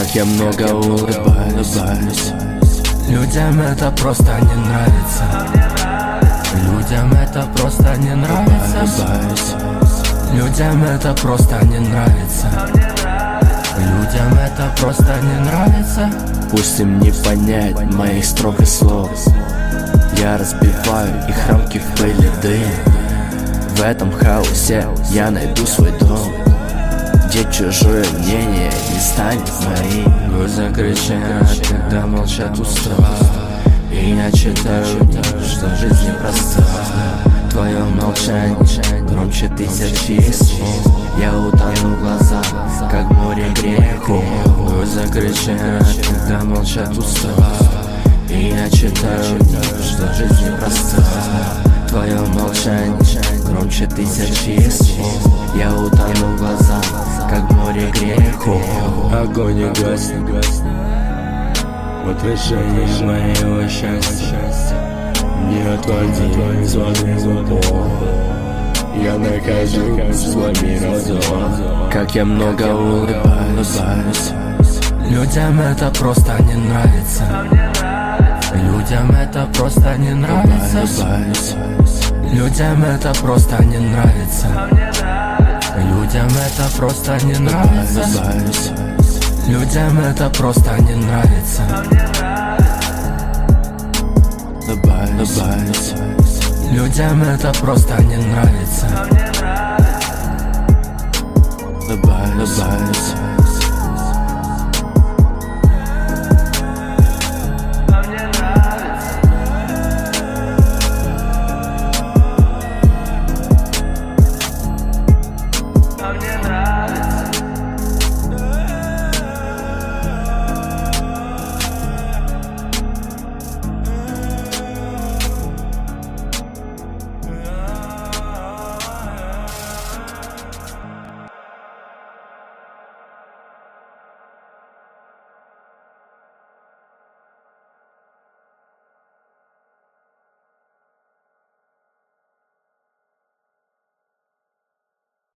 Как я много улыбаюсь. Людям это просто не нравится. Людям это просто не нравится. Людям это просто не нравится. Людям это просто не нравится. Пусть им не понять моих строк и слов. Я разбиваю их рамки в пыль и дым. В этом хаосе я найду свой дом, где чужое мнение не станет моим. Глаза кричат, когда молчат уста. И я читаю, что жизнь непроста. Твое молчание громче тысячи слов. Я утону в глазах, как море грехов. Глаза кричат, когда молчат уста. И я читаю, что жизнь непроста. Твое молчание громче тысячи слов. Я утону в глазах, как море грехов. Огонь не гаснет в отражении моего счастья. Не отводи свою. Я нахожусь в разум. Как я много улыбаюсь. Людям это просто не нравится. Людям это просто не нравится. Людям это просто не нравится. Людям это просто не нравится. Людям это просто не нравится. Людям это просто не нравится.